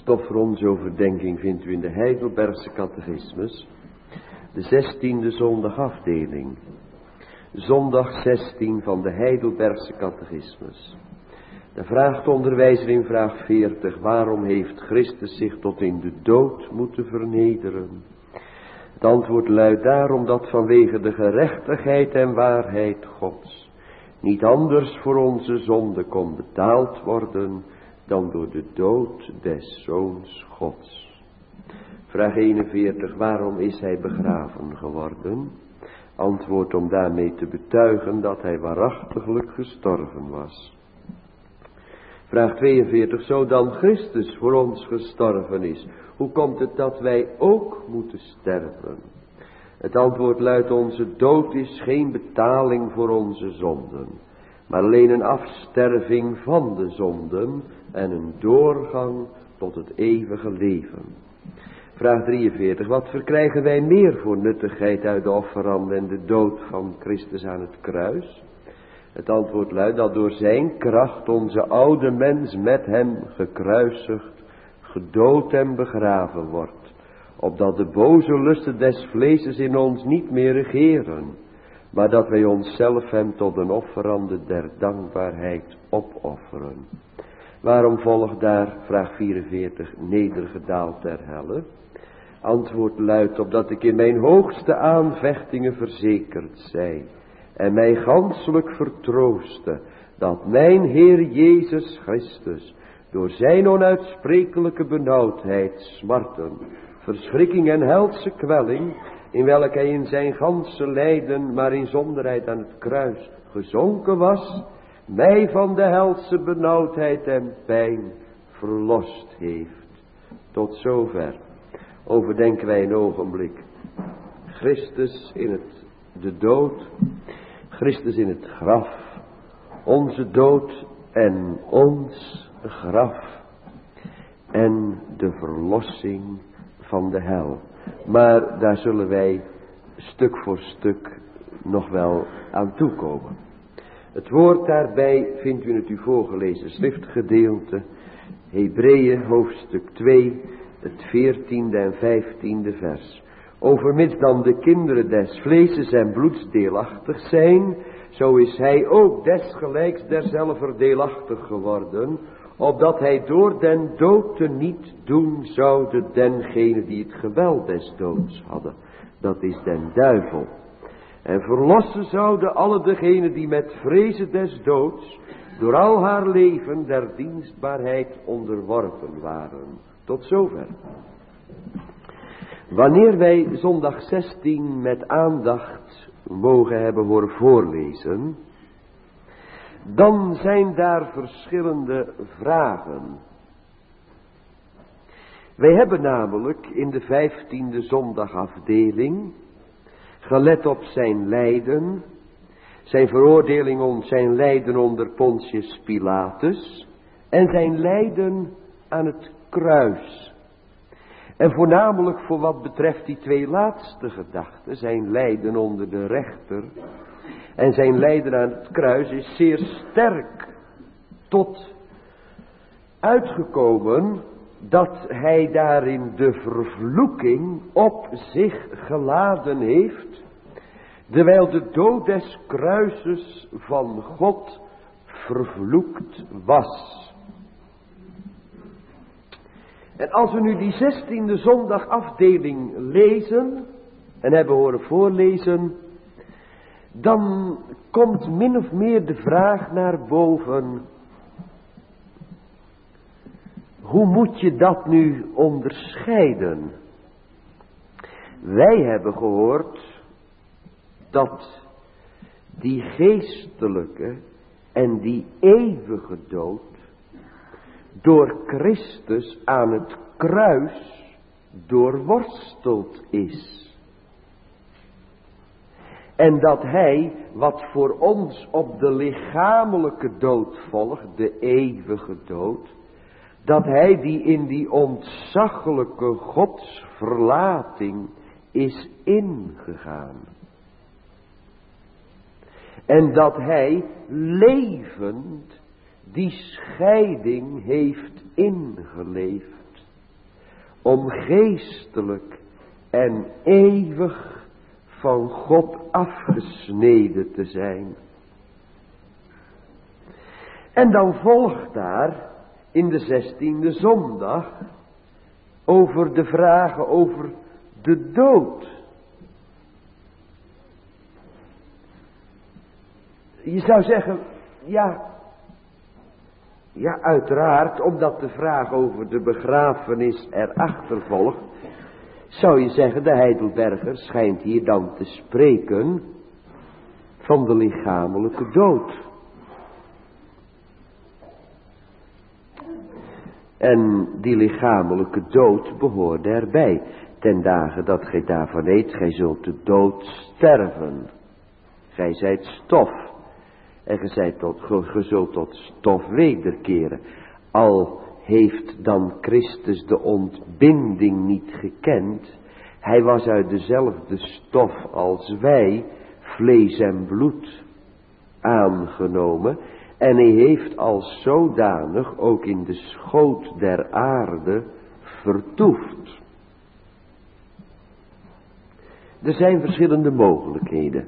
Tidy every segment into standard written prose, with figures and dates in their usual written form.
Stof voor onze overdenking vindt u in de Heidelbergse catechismus, de 16e zondagafdeling. Zondag 16 van de Heidelbergse catechismus. Dan vraagt de onderwijzer in vraag 40, waarom heeft Christus zich tot in de dood moeten vernederen? Het antwoord luidt daarom dat vanwege de gerechtigheid en waarheid Gods niet anders voor onze zonde kon betaald worden dan door de dood des Zoons Gods. Vraag 41, waarom is hij begraven geworden? Antwoord om daarmee te betuigen dat hij waarachtiglijk gestorven was. Vraag 42, zo dan Christus voor ons gestorven is, hoe komt het dat wij ook moeten sterven? Het antwoord luidt, onze dood is geen betaling voor onze zonden, maar alleen een afsterving van de zonden en een doorgang tot het eeuwige leven. Vraag 43, wat verkrijgen wij meer voor nuttigheid uit de offerande en de dood van Christus aan het kruis? Het antwoord luidt dat door zijn kracht onze oude mens met hem gekruisigd, gedood en begraven wordt, opdat de boze lusten des vleeses in ons niet meer regeren, maar dat wij onszelf hem tot een offerande der dankbaarheid opofferen. Waarom volgt daar, vraag 44, nedergedaald ter helle? Antwoord luidt, opdat ik in mijn hoogste aanvechtingen verzekerd zij en mij ganselijk vertrooste dat mijn Heer Jezus Christus door zijn onuitsprekelijke benauwdheid, smarten, verschrikking en helse kwelling, in welke hij in zijn ganse lijden, maar inzonderheid aan het kruis gezonken was, mij van de helse benauwdheid en pijn verlost heeft. Tot zover overdenken wij een ogenblik. Christus in de dood, Christus in het graf, onze dood en ons graf en de verlossing van de hel. Maar daar zullen wij stuk voor stuk nog wel aan toekomen. Het woord daarbij vindt u in het u voorgelezen schriftgedeelte, Hebreeën hoofdstuk 2, het 14e en 15e vers. Overmits dan de kinderen des vleeses en bloeds deelachtig zijn, zo is hij ook desgelijks derzelver deelachtig geworden, opdat hij door den dood te niet doen zoude dengene die het geweld des doods hadden, dat is den duivel. En verlossen zouden alle degenen die met vrezen des doods door al haar leven der dienstbaarheid onderworpen waren. Tot zover. Wanneer wij zondag 16 met aandacht mogen hebben horen voorlezen, dan zijn daar verschillende vragen. Wij hebben namelijk in de 15e zondagafdeling gelet op zijn lijden, zijn veroordeling, zijn lijden onder Pontius Pilatus en zijn lijden aan het kruis. En voornamelijk voor wat betreft die twee laatste gedachten, zijn lijden onder de rechter en zijn lijden aan het kruis, is zeer sterk tot uitgekomen dat hij daarin de vervloeking op zich geladen heeft, terwijl de dood des kruises van God vervloekt was. En als we nu die 16e zondagafdeling lezen en hebben horen voorlezen, dan komt min of meer de vraag naar boven: hoe moet je dat nu onderscheiden? Wij hebben gehoord dat die geestelijke en die eeuwige dood door Christus aan het kruis doorworsteld is. En dat hij, wat voor ons op de lichamelijke dood volgt, de eeuwige dood, dat hij die in die ontzaglijke godsverlating is ingegaan. En dat hij levend die scheiding heeft ingeleefd om geestelijk en eeuwig van God afgesneden te zijn. En dan volgt daar in de 16e zondag over de vragen over de dood. Je zou zeggen, ja uiteraard, omdat de vraag over de begrafenis erachter volgt, zou je zeggen, de Heidelberger schijnt hier dan te spreken van de lichamelijke dood. En die lichamelijke dood behoorde erbij. Ten dagen dat gij daarvan eet, gij zult de dood sterven. Gij zijt stof. En ge zult tot stof wederkeren. Al heeft dan Christus de ontbinding niet gekend. Hij was uit dezelfde stof als wij, vlees en bloed, aangenomen. En hij heeft als zodanig ook in de schoot der aarde vertoefd. Er zijn verschillende mogelijkheden.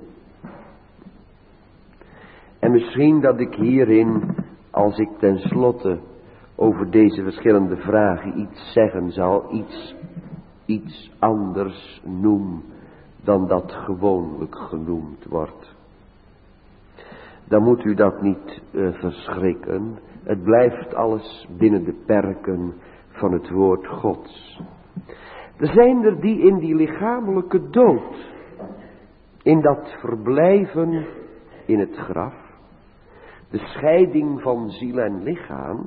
En misschien dat ik hierin, als ik tenslotte over deze verschillende vragen iets zeggen zal, iets anders noem dan dat gewoonlijk genoemd wordt. Dan moet u dat niet verschrikken. Het blijft alles binnen de perken van het woord Gods. Er zijn er die in die lichamelijke dood, in dat verblijven in het graf, de scheiding van ziel en lichaam,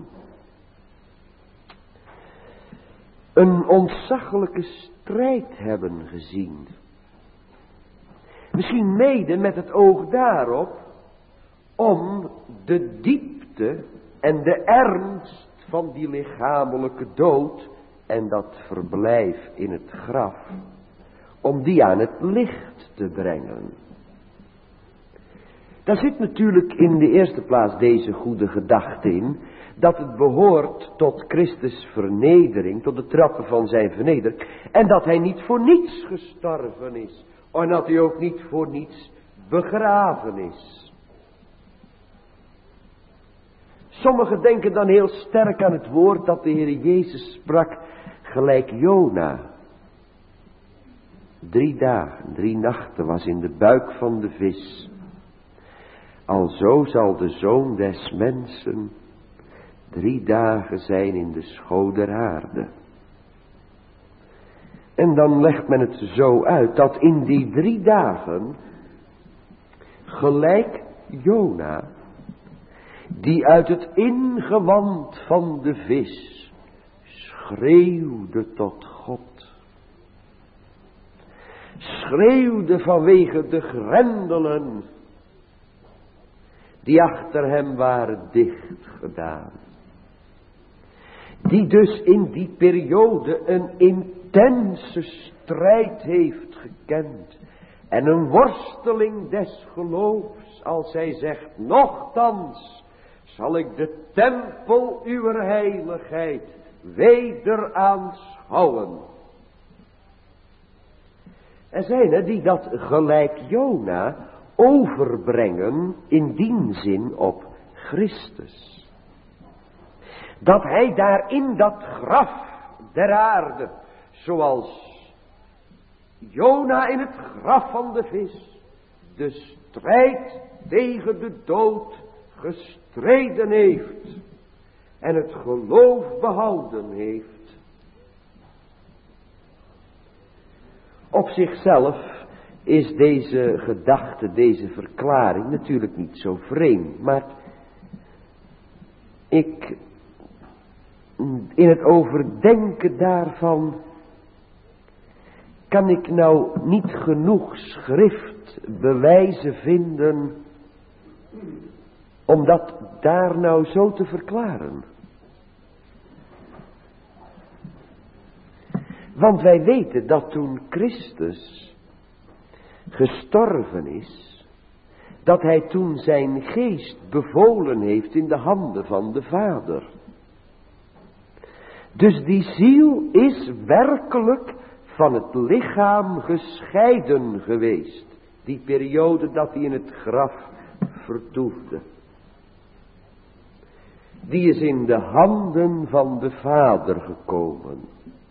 een ontzaglijke strijd hebben gezien. Misschien mede met het oog daarop om de diepte en de ernst van die lichamelijke dood en dat verblijf in het graf, om die aan het licht te brengen. Daar zit natuurlijk in de eerste plaats deze goede gedachte in, dat het behoort tot Christus vernedering, tot de trappen van zijn vernedering, en dat hij niet voor niets gestorven is, en dat hij ook niet voor niets begraven is. Sommigen denken dan heel sterk aan het woord dat de Heer Jezus sprak, gelijk Jona. 3 dagen, 3 nachten was in de buik van de vis. Alzo zal de Zoon des Mensen 3 dagen zijn in de schoot der aarde. En dan legt men het zo uit dat in die 3 dagen, gelijk Jona, die uit het ingewand van de vis schreeuwde tot God. Schreeuwde vanwege de grendelen die achter hem waren dichtgedaan. Die dus in die periode een intense strijd heeft gekend. En een worsteling des geloofs, als hij zegt, nochtans zal ik de tempel uw heiligheid weder aanschouwen. Er zijn er die dat gelijk Jona overbrengen in die zin op Christus. Dat hij daar in dat graf der aarde, zoals Jona in het graf van de vis, de strijd tegen de dood gestreden heeft en het geloof behouden heeft. Op zichzelf is deze gedachte, deze verklaring natuurlijk niet zo vreemd, maar in het overdenken daarvan kan ik nou niet genoeg schriftbewijzen vinden om dat daar nou zo te verklaren. Want wij weten dat toen Christus gestorven is, dat hij toen zijn geest bevolen heeft in de handen van de Vader. Dus die ziel is werkelijk van het lichaam gescheiden geweest. Die periode dat hij in het graf vertoefde. Die is in de handen van de Vader gekomen.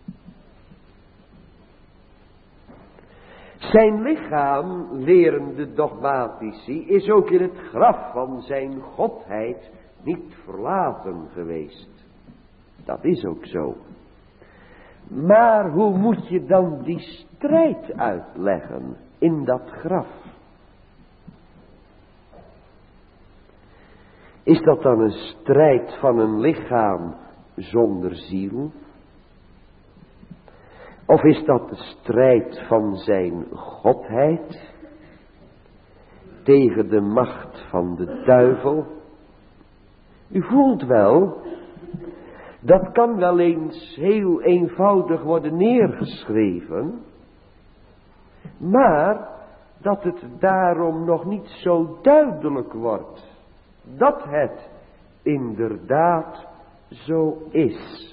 Zijn lichaam, leren de dogmatici, is ook in het graf van zijn godheid niet verlaten geweest. Dat is ook zo. Maar hoe moet je dan die strijd uitleggen in dat graf? Is dat dan een strijd van een lichaam zonder ziel? Of is dat de strijd van zijn godheid tegen de macht van de duivel? U voelt wel, dat kan wel eens heel eenvoudig worden neergeschreven, maar dat het daarom nog niet zo duidelijk wordt dat het inderdaad zo is.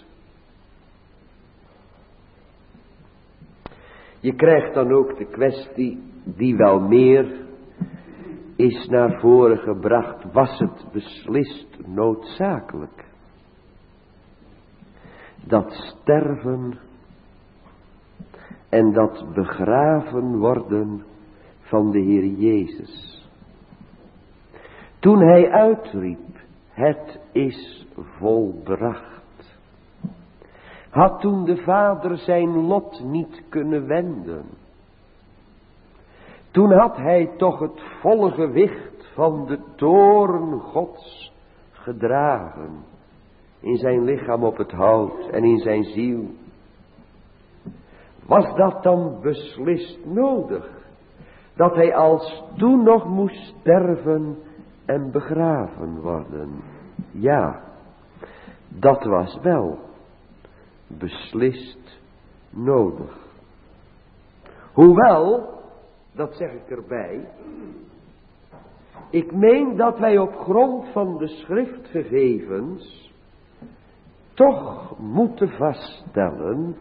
Je krijgt dan ook de kwestie die wel meer is naar voren gebracht. Was het beslist noodzakelijk dat sterven en dat begraven worden van de Heer Jezus? Toen hij uitriep, het is volbracht. Had toen de Vader zijn lot niet kunnen wenden. Toen had hij toch het volle gewicht van de toorn Gods gedragen. In zijn lichaam op het hout en in zijn ziel. Was dat dan beslist nodig? Dat hij als toen nog moest sterven en begraven worden? Ja, dat was wel beslist nodig. Hoewel, dat zeg ik erbij, ik meen dat wij op grond van de schriftgegevens toch moeten vaststellen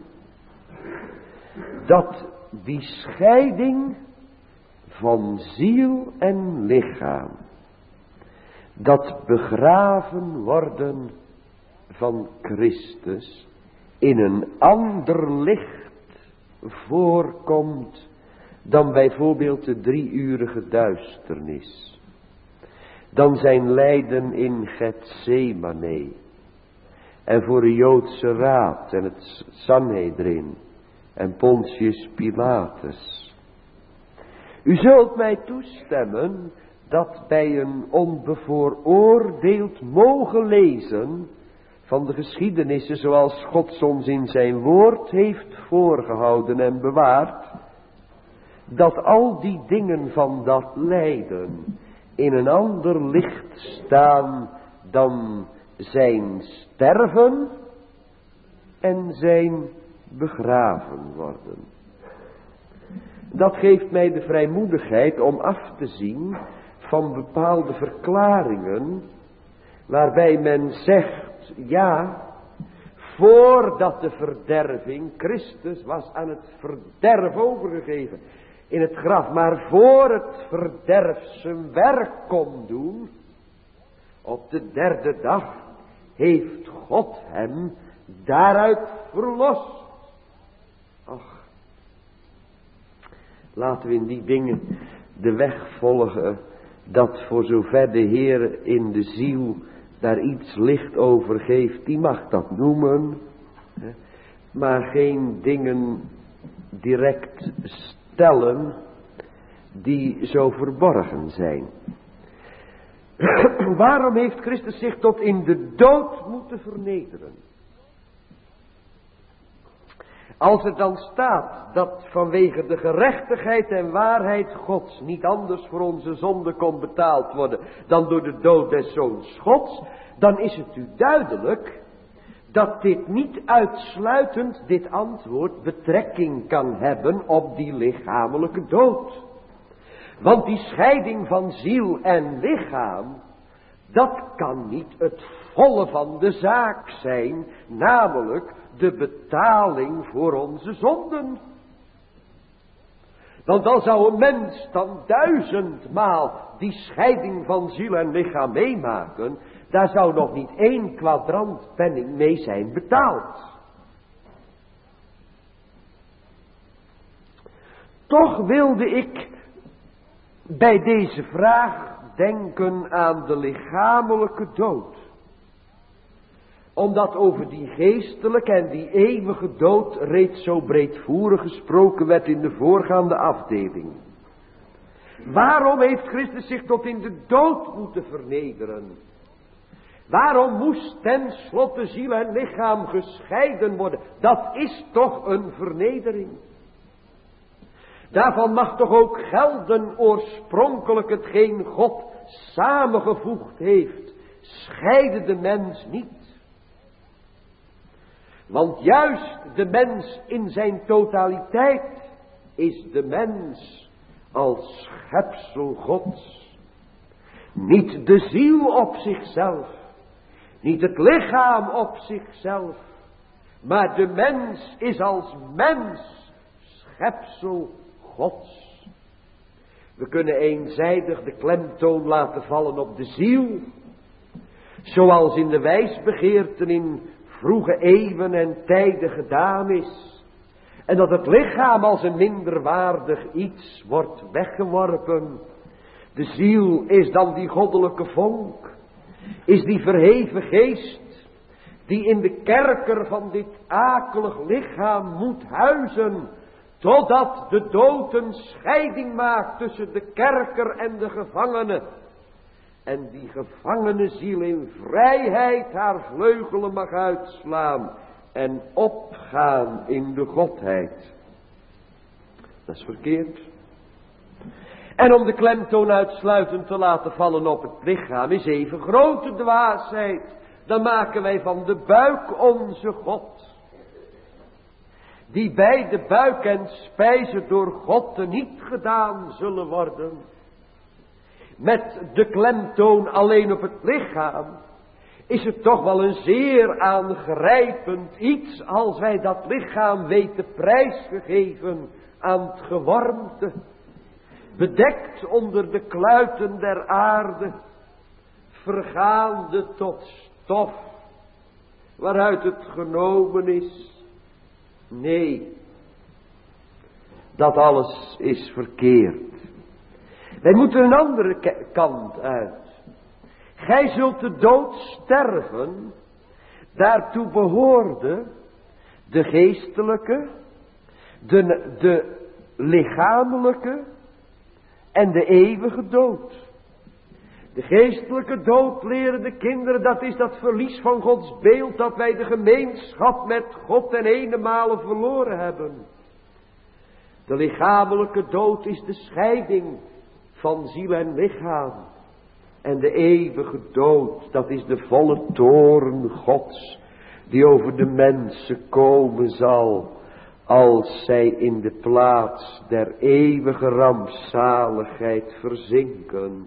dat die scheiding van ziel en lichaam, dat begraven worden van Christus, in een ander licht voorkomt dan bijvoorbeeld de 3-urige duisternis. Dan zijn lijden in Getsemane en voor de Joodse raad en het Sanhedrin en Pontius Pilatus. U zult mij toestemmen dat bij een onbevooroordeeld mogen lezen van de geschiedenissen zoals God ons in zijn woord heeft voorgehouden en bewaard, dat al die dingen van dat lijden in een ander licht staan dan zijn sterven en zijn begraven worden. Dat geeft mij de vrijmoedigheid om af te zien van bepaalde verklaringen waarbij men zegt, ja, voordat de verderving, Christus was aan het verderf overgegeven in het graf, maar voor het verderf zijn werk kon doen, op de 3e dag heeft God hem daaruit verlost. Ach, laten we in die dingen de weg volgen, dat voor zover de Heer in de ziel daar iets licht over geeft, die mag dat noemen, maar geen dingen direct stellen die zo verborgen zijn. Waarom heeft Christus zich tot in de dood moeten vernederen? Als er dan staat dat vanwege de gerechtigheid en waarheid Gods niet anders voor onze zonde kon betaald worden dan door de dood des Zoons Gods, dan is het u duidelijk dat dit niet uitsluitend, dit antwoord, betrekking kan hebben op die lichamelijke dood. Want die scheiding van ziel en lichaam, dat kan niet het volle van de zaak zijn, namelijk de betaling voor onze zonden. Want dan zou een mens dan 1000-maal die scheiding van ziel en lichaam meemaken, daar zou nog niet 1 kwadrant penning mee zijn betaald. Toch wilde ik bij deze vraag denken aan de lichamelijke dood. Omdat over die geestelijke en die eeuwige dood reeds zo breedvoerig gesproken werd in de voorgaande afdeling. Waarom heeft Christus zich tot in de dood moeten vernederen? Waarom moest ten slotte ziel en lichaam gescheiden worden? Dat is toch een vernedering. Daarvan mag toch ook gelden oorspronkelijk hetgeen God samengevoegd heeft. Scheide de mens niet. Want juist de mens in zijn totaliteit is de mens als schepsel Gods. Niet de ziel op zichzelf, niet het lichaam op zichzelf, maar de mens is als mens schepsel Gods. We kunnen eenzijdig de klemtoon laten vallen op de ziel, zoals in de wijsbegeerten in vroege eeuwen en tijden gedaan is. En dat het lichaam als een minderwaardig iets wordt weggeworpen. De ziel is dan die goddelijke vonk, is die verheven geest, die in de kerker van dit akelig lichaam moet huizen, totdat de dood een scheiding maakt tussen de kerker en de gevangene. En die gevangene ziel in vrijheid haar vleugelen mag uitslaan en opgaan in de Godheid. Dat is verkeerd. En om de klemtoon uitsluitend te laten vallen op het lichaam is even grote dwaasheid. Dan maken wij van de buik onze God. Die bij de buik en spijze door God teniet gedaan zullen worden. Met de klemtoon alleen op het lichaam is het toch wel een zeer aangrijpend iets als wij dat lichaam weten prijsgegeven aan het gewormte. Bedekt onder de kluiten der aarde, vergaande tot stof, waaruit het genomen is. Nee, dat alles is verkeerd. Wij moeten een andere kant uit. Gij zult de dood sterven, daartoe behoorde de geestelijke, de lichamelijke en de eeuwige dood. De geestelijke dood leren de kinderen, dat is dat verlies van Gods beeld, dat wij de gemeenschap met God ten eenenmale verloren hebben. De lichamelijke dood is de scheiding van ziel en lichaam. En de eeuwige dood, dat is de volle toorn Gods, die over de mensen komen zal, als zij in de plaats der eeuwige rampzaligheid verzinken.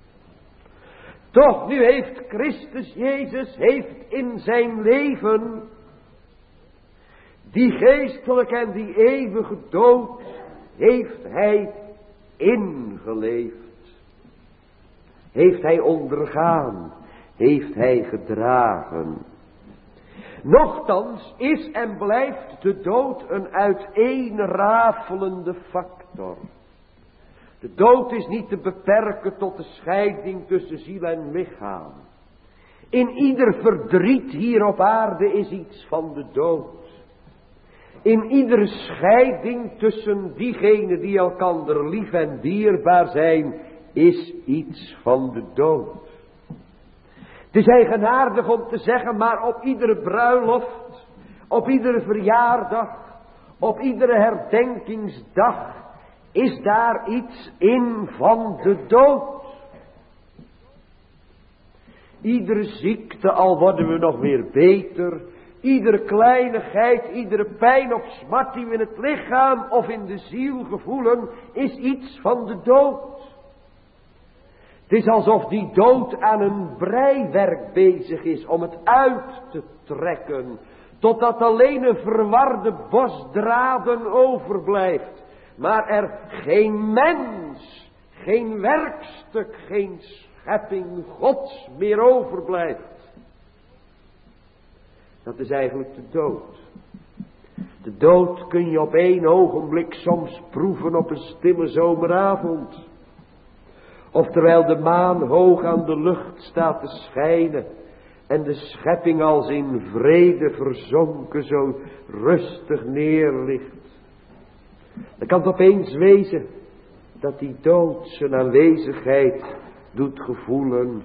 Toch, nu heeft Christus Jezus, heeft in zijn leven die geestelijke en die eeuwige dood, heeft hij ingeleefd. Heeft hij ondergaan, heeft hij gedragen. Nochtans is en blijft de dood een uiteenrafelende factor. De dood is niet te beperken tot de scheiding tussen ziel en lichaam. In ieder verdriet hier op aarde is iets van de dood. In iedere scheiding tussen diegenen die elkander lief en dierbaar zijn, is iets van de dood. Het is eigenaardig om te zeggen, maar op iedere bruiloft, op iedere verjaardag, op iedere herdenkingsdag, is daar iets in van de dood. Iedere ziekte, al worden we nog weer beter, iedere kleinigheid, iedere pijn of smart die we in het lichaam of in de ziel gevoelen, is iets van de dood. Het is alsof die dood aan een breiwerk bezig is om het uit te trekken, totdat alleen een verwarde bos draden overblijft, maar er geen mens, geen werkstuk, geen schepping Gods meer overblijft. Dat is eigenlijk de dood. De dood kun je op 1 ogenblik soms proeven op een stille zomeravond. Of terwijl de maan hoog aan de lucht staat te schijnen en de schepping als in vrede verzonken zo rustig neerligt. Dan kan het opeens wezen dat die dood zijn aanwezigheid doet gevoelen.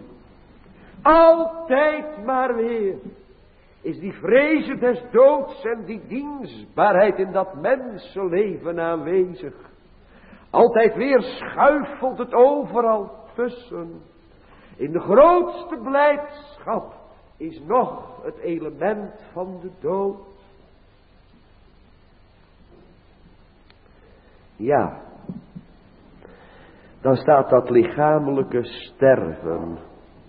Altijd maar weer is die vreze des doods en die dienstbaarheid in dat mensenleven aanwezig. Altijd weer schuifelt het overal tussen. In de grootste blijdschap is nog het element van de dood. Ja, dan staat dat lichamelijke sterven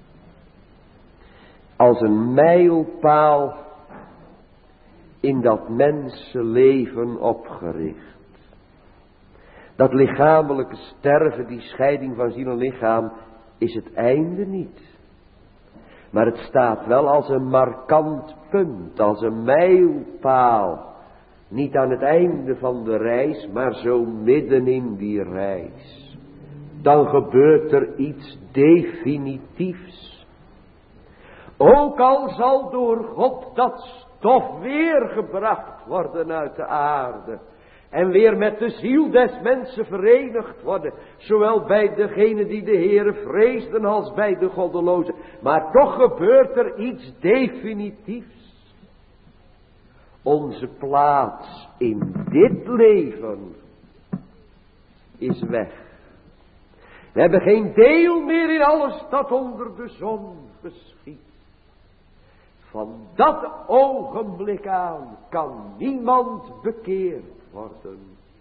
als een mijlpaal in dat mensenleven opgericht. Dat lichamelijke sterven, die scheiding van ziel en lichaam, is het einde niet. Maar het staat wel als een markant punt, als een mijlpaal. Niet aan het einde van de reis, maar zo midden in die reis. Dan gebeurt er iets definitiefs. Ook al zal door God dat stof weer gebracht worden uit de aarde. En weer met de ziel des mensen verenigd worden. Zowel bij degenen die de Heere vreesden als bij de goddelozen. Maar toch gebeurt er iets definitiefs. Onze plaats in dit leven is weg. We hebben geen deel meer in alles dat onder de zon geschiedt. Van dat ogenblik aan kan niemand bekeerd worden.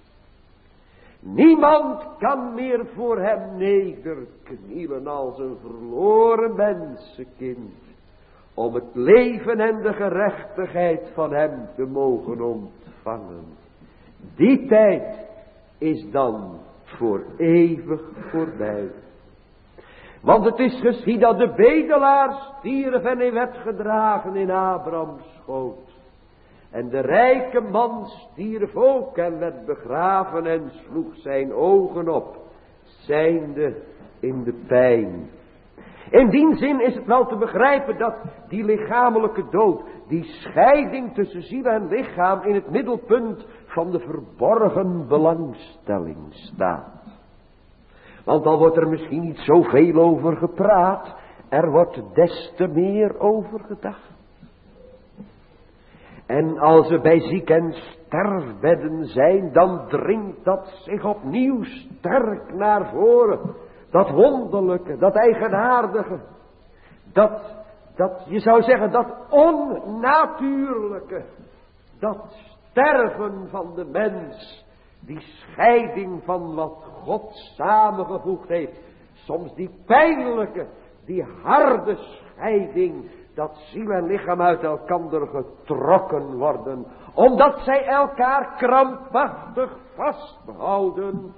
Niemand kan meer voor hem nederknielen als een verloren mensenkind, om het leven en de gerechtigheid van hem te mogen ontvangen. Die tijd is dan voor eeuwig voorbij. Want het is geschied dat de bedelaar stierf en hij werd gedragen in Abrahams schoot. En de rijke man stierf ook en werd begraven en sloeg zijn ogen op, zijnde in de pijn. In die zin is het wel te begrijpen dat die lichamelijke dood, die scheiding tussen ziel en lichaam, in het middelpunt van de verborgen belangstelling staat. Want al wordt er misschien niet zoveel over gepraat, er wordt des te meer over gedacht. En als we bij ziek- en sterfbedden zijn, dan dringt dat zich opnieuw sterk naar voren. Dat wonderlijke, dat eigenaardige, dat je zou zeggen, dat onnatuurlijke, dat sterven van de mens, die scheiding van wat God samengevoegd heeft. Soms die pijnlijke, die harde scheiding, dat ziel en lichaam uit elkander getrokken worden, omdat zij elkaar krampachtig vasthouden.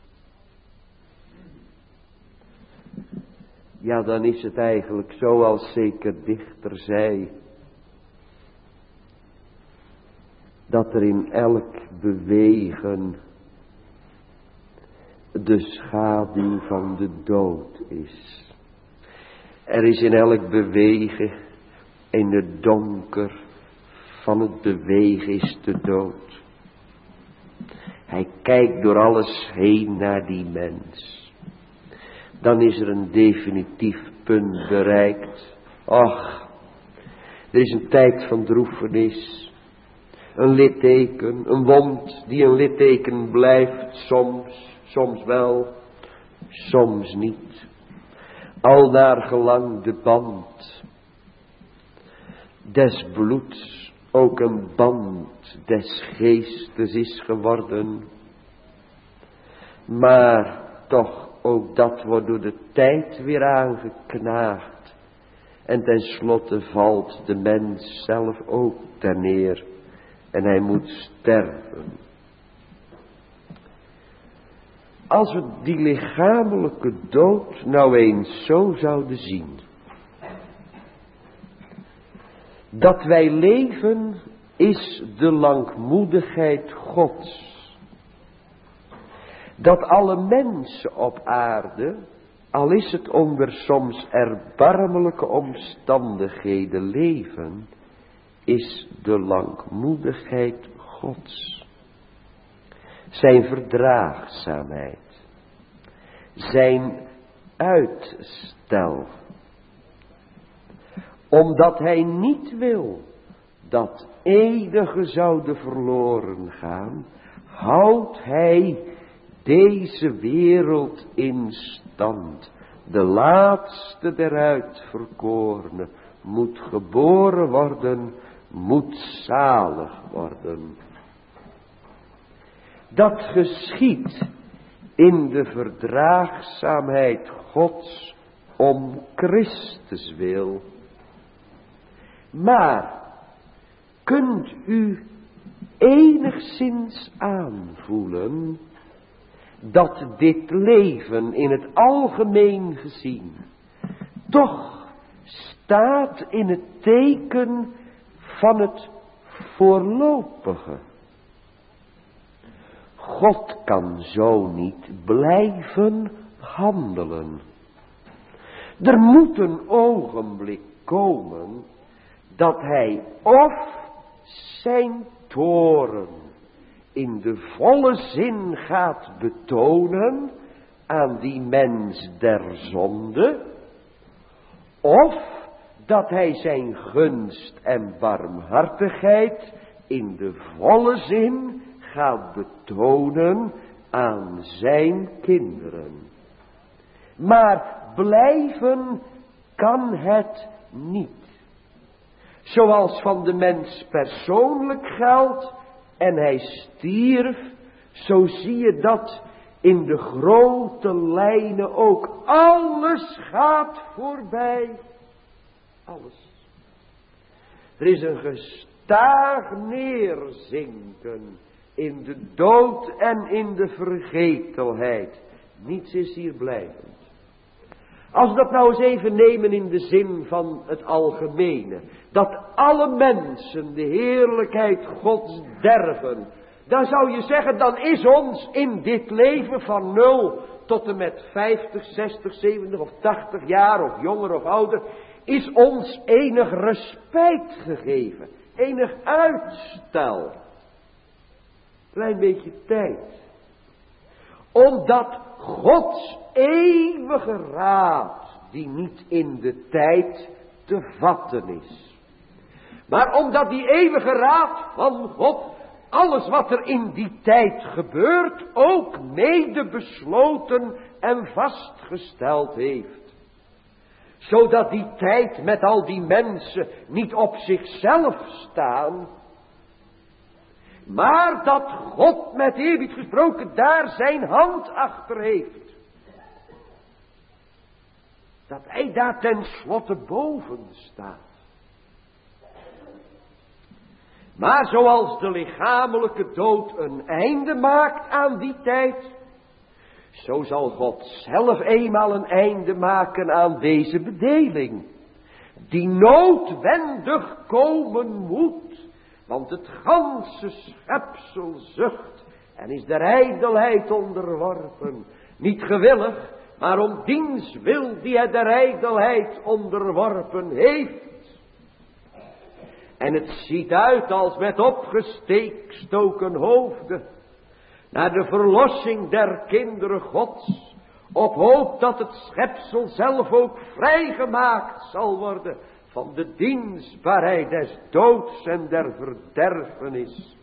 Ja, dan is het eigenlijk zoals zeker dichter zei, dat er in elk bewegen de schaduw van de dood is. Er is in elk bewegen, in het donker van het bewegen is de dood. Hij kijkt door alles heen naar die mens. Dan is er een definitief punt bereikt. Och, er is een tijd van droefenis. Een litteken, een wond die een litteken blijft, soms wel, soms niet. Al naar gelang de band des bloeds ook een band des geestes is geworden. Maar toch, ook dat wordt door de tijd weer aangeknaagd. En tenslotte valt de mens zelf ook ter neer. En hij moet sterven. Als we die lichamelijke dood nou eens zo zouden zien. Dat wij leven is de langmoedigheid Gods. Dat alle mensen op aarde, al is het onder soms erbarmelijke omstandigheden leven, is de langmoedigheid Gods. Zijn verdraagzaamheid, zijn uitstel. Omdat hij niet wil dat enige zouden verloren gaan, houdt hij deze wereld in stand. De laatste der uitverkorenen moet geboren worden, moet zalig worden. Dat geschiedt in de verdraagzaamheid Gods om Christus wil. Maar kunt u enigszins aanvoelen dat dit leven in het algemeen gezien toch staat in het teken van het voorlopige? God kan zo niet blijven handelen. Er moet een ogenblik komen dat hij of zijn toorn in de volle zin gaat betonen aan die mens der zonde, of dat hij zijn gunst en barmhartigheid in de volle zin gaat betonen aan zijn kinderen. Maar blijven kan het niet. Zoals van de mens persoonlijk geldt en hij stierf, zo zie je dat in de grote lijnen ook. Alles gaat voorbij. Alles. Er is een gestaag neerzinken in de dood en in de vergetelheid. Niets is hier blijvend. Als we dat nou eens even nemen in de zin van het algemene. Dat alle mensen de heerlijkheid Gods derven. Dan zou je zeggen, dan is ons in dit leven van 0 tot en met 50, 60, 70 of 80 jaar of jonger of ouder. Is ons enig respijt gegeven. Enig uitstel. Klein beetje tijd. Omdat Gods eeuwige raad, die niet in de tijd te vatten is. Maar omdat die eeuwige raad van God, alles wat er in die tijd gebeurt, ook mede besloten en vastgesteld heeft. Zodat die tijd met al die mensen niet op zichzelf staan, maar dat God met eerbied gesproken daar zijn hand achter heeft. Dat hij daar tenslotte boven staat. Maar zoals de lichamelijke dood een einde maakt aan die tijd, zo zal God zelf eenmaal een einde maken aan deze bedeling, die noodwendig komen moet. Want het ganse schepsel zucht en is der ijdelheid onderworpen. Niet gewillig, maar om diens wil die het der ijdelheid onderworpen heeft. En het ziet uit als met opgestoken hoofden naar de verlossing der kinderen Gods. Op hoop dat het schepsel zelf ook vrijgemaakt zal worden van de dienstbaarheid des doods en der verderfenis.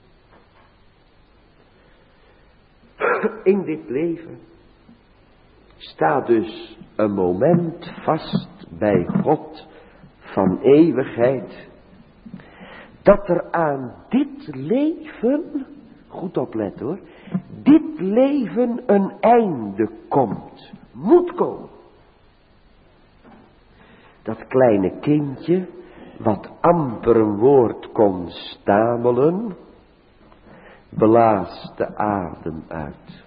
In dit leven staat dus een moment vast bij God van eeuwigheid, dat er aan dit leven, goed opletten hoor, dit leven een einde komt, moet komen. Dat kleine kindje, wat amper een woord kon stamelen, blaast de adem uit.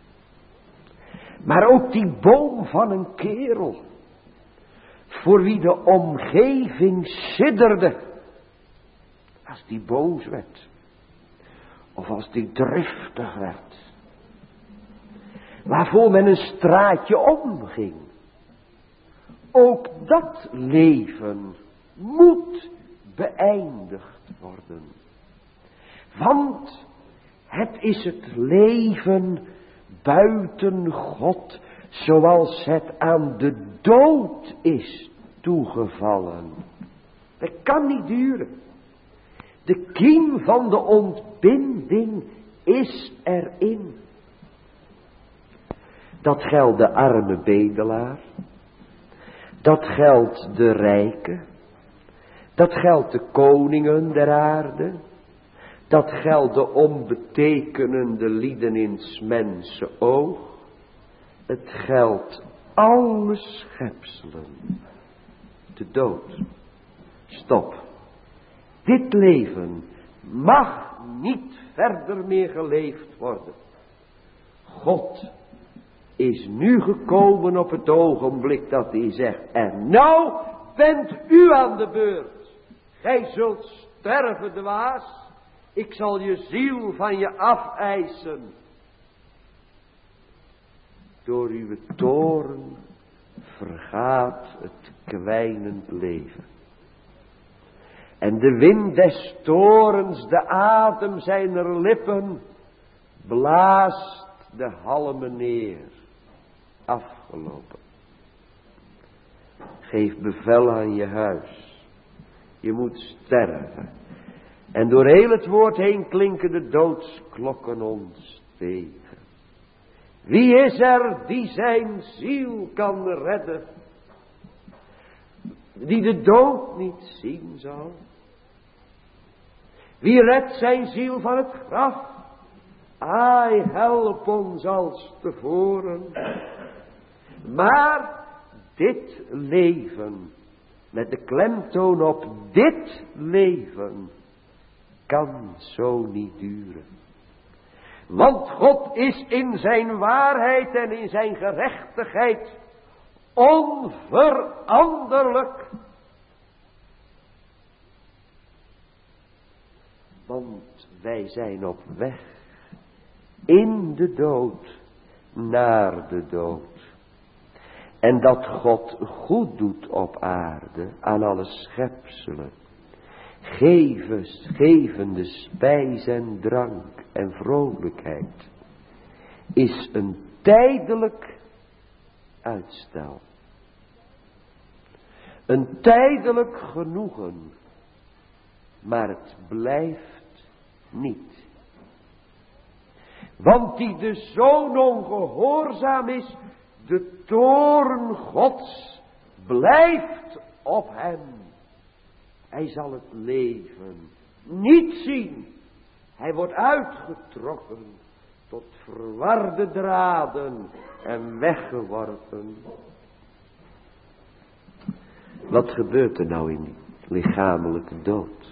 Maar ook die boom van een kerel, voor wie de omgeving sidderde, als die boos werd, of als die driftig werd, waarvoor men een straatje omging. Ook dat leven moet beëindigd worden. Want het is het leven buiten God, zoals het aan de dood is toegevallen. Dat kan niet duren. De kiem van de ontbinding is erin. Dat geldt de arme bedelaar. Dat geldt de rijken. Dat geldt de koningen der aarde. Dat geldt de onbetekenende lieden in 's mensen oog. Het geldt alle schepselen. De dood. Stop. Dit leven mag niet verder meer geleefd worden. God is nu gekomen op het ogenblik dat hij zegt: en nou bent u aan de beurt. Gij zult sterven, dwaas. Ik zal je ziel van je afeisen. Door uw toorn vergaat het kwijnend leven. En de wind des toorns, de adem zijner lippen, blaast de halmen neer. Afgelopen. Geef bevel aan je huis. Je moet sterven. En door heel het woord heen klinken de doodsklokken ons tegen. Wie is er die zijn ziel kan redden? Die de dood niet zien zal? Wie redt zijn ziel van het graf? Ai, help ons als tevoren. Maar dit leven, met de klemtoon op dit leven, kan zo niet duren. Want God is in zijn waarheid en in zijn gerechtigheid onveranderlijk. Want wij zijn op weg in de dood, naar de dood. En dat God goed doet op aarde aan alle schepselen. Gevende spijs en drank en vrolijkheid is een tijdelijk uitstel. Een tijdelijk genoegen, maar het blijft niet. Want die de zoon ongehoorzaam is, de toorn Gods blijft op hem. Hij zal het leven niet zien. Hij wordt uitgetrokken tot verwarde draden en weggeworpen. Wat gebeurt er nou in die lichamelijke dood?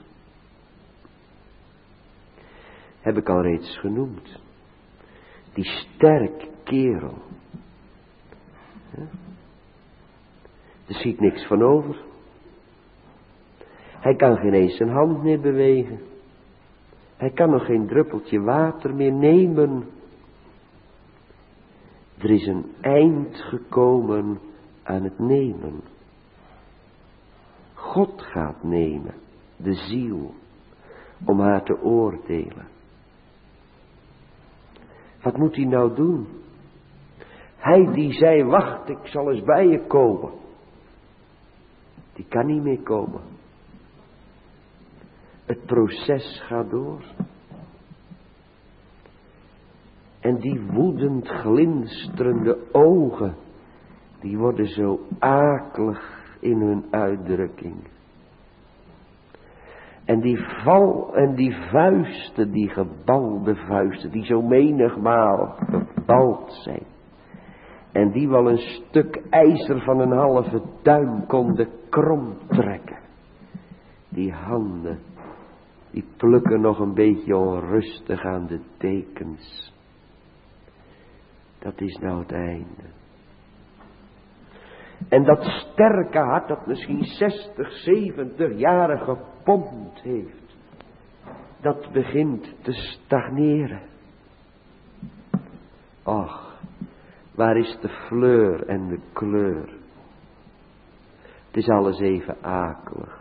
Heb ik al reeds genoemd. Die sterke kerel. Er ziet niks van over. Hij kan geen eens zijn hand meer bewegen. Hij kan nog geen druppeltje water meer nemen. Er is een eind gekomen aan het nemen. God gaat nemen, de ziel, om haar te oordelen. Wat moet hij nou doen? Hij die zei, wacht, ik zal eens bij je komen. Die kan niet meer komen. Het proces gaat door. En die woedend glinsterende ogen, die worden zo akelig in hun uitdrukking. En die vuisten, die gebalde vuisten, die zo menigmaal gebald zijn, En die wel een stuk ijzer van een halve duim konden krom trekken. Die handen, die plukken nog een beetje onrustig aan de dekens. Dat is nou het einde. En dat sterke hart dat misschien 60, 70 jaren gepompt heeft. Dat begint te stagneren. Och, waar is de fleur en de kleur? Het is alles even akelig.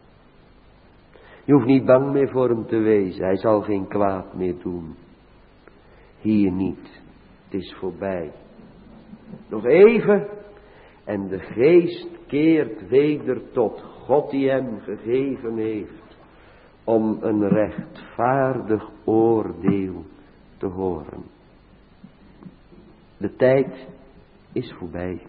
Je hoeft niet bang meer voor hem te wezen. Hij zal geen kwaad meer doen. Hier niet. Het is voorbij. Nog even. En de geest keert weder tot God die hem gegeven heeft. Om een rechtvaardig oordeel te horen. De tijd is voorbij.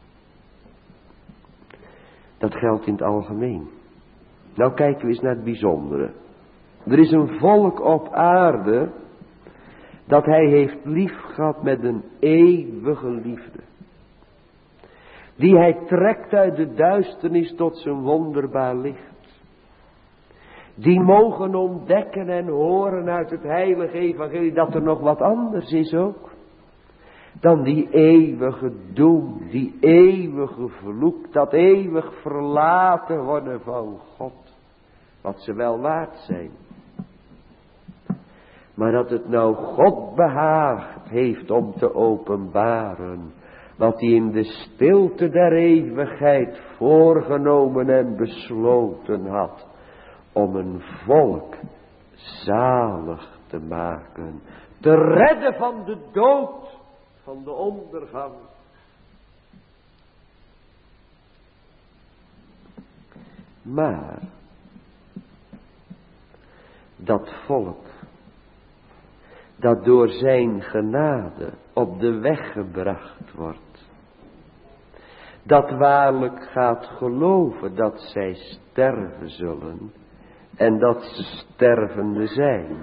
Dat geldt in het algemeen. Nou kijken we eens naar het bijzondere. Er is een volk op aarde dat hij heeft lief gehad met een eeuwige liefde. Die hij trekt uit de duisternis tot zijn wonderbaar licht. Die mogen ontdekken en horen uit het heilige evangelie dat er nog wat anders is ook. Dan die eeuwige doem, die eeuwige vloek, dat eeuwig verlaten worden van God. Wat ze wel waard zijn. Maar dat het nou God behaagd heeft om te openbaren. Wat hij in de stilte der eeuwigheid voorgenomen en besloten had. Om een volk zalig te maken. Te redden van de dood. Van de ondergang. Maar dat volk dat door zijn genade op de weg gebracht wordt, dat waarlijk gaat geloven dat zij sterven zullen en dat ze stervende zijn.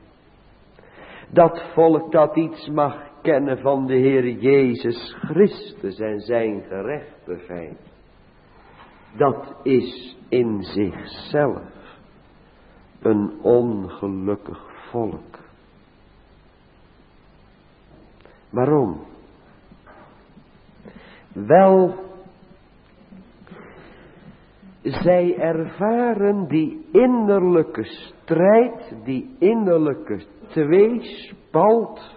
Dat volk dat iets mag kennen van de Heer Jezus Christus en zijn gerechtigheid. Dat is in zichzelf een ongelukkig volk. Waarom? Wel, zij ervaren die innerlijke strijd, die innerlijke tweespalt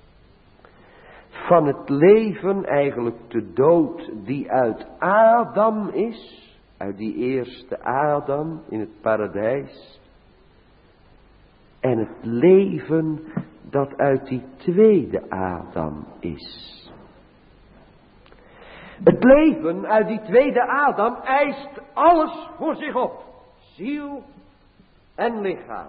van het leven, eigenlijk de dood die uit Adam is, uit die eerste Adam in het paradijs, en het leven dat uit die tweede Adam is. Het leven uit die tweede Adam eist alles voor zich op, ziel en lichaam.